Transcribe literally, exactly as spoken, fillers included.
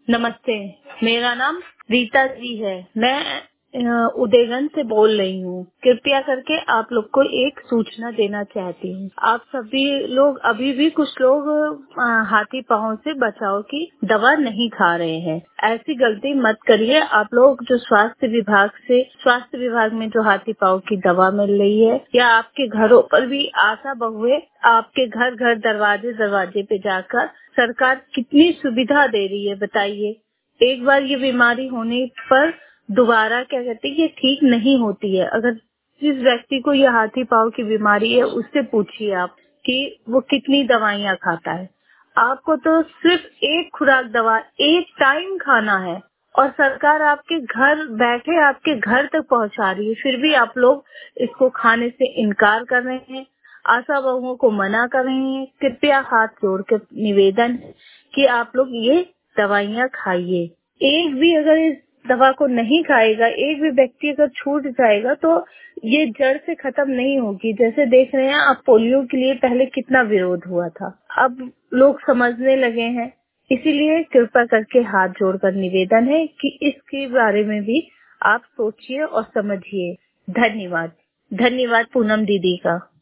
नमस्ते, मेरा नाम रीता जी है। मैं अ, उदयगंज से बोल रही हूँ। कृपया करके आप लोग को एक सूचना देना चाहती हूँ। आप सभी लोग, अभी भी कुछ लोग अ, हाथी पाँव से बचाव की दवा नहीं खा रहे हैं। ऐसी गलती मत करिए। आप लोग जो स्वास्थ्य विभाग से स्वास्थ्य विभाग में जो हाथी पाँव की दवा मिल रही है, या आपके घरों पर भी आशा बहुए आपके घर घर दरवाजे दरवाजे पे जाकर सरकार कितनी सुविधा दे रही है, बताइए। एक बार ये बीमारी होने पर दोबारा क्या कहते हैं, ये ठीक नहीं होती है। अगर जिस व्यक्ति को ये हाथी पाँव की बीमारी है, उससे पूछिए आप कि वो कितनी दवाइयाँ खाता है। आपको तो सिर्फ एक खुराक दवा एक टाइम खाना है, और सरकार आपके घर बैठे आपके घर तक पहुंचा रही है, फिर भी आप लोग इसको खाने से इनकार कर रहे हैं, आशा बहुओं को मना कर रहे हैं। कृपया हाथ जोड़ के निवेदन है कि आप लोग ये दवाइयाँ खाइए। एक भी अगर इस दवा को नहीं खाएगा, एक भी व्यक्ति अगर छूट जाएगा, तो ये जड़ से खत्म नहीं होगी। जैसे देख रहे हैं आप, पोलियो के लिए पहले कितना विरोध हुआ था, अब लोग समझने लगे हैं। इसीलिए कृपया करके हाथ जोड़कर निवेदन है कि इसके बारे में भी आप सोचिए और समझिए। धन्यवाद। धन्यवाद पूनम दीदी का।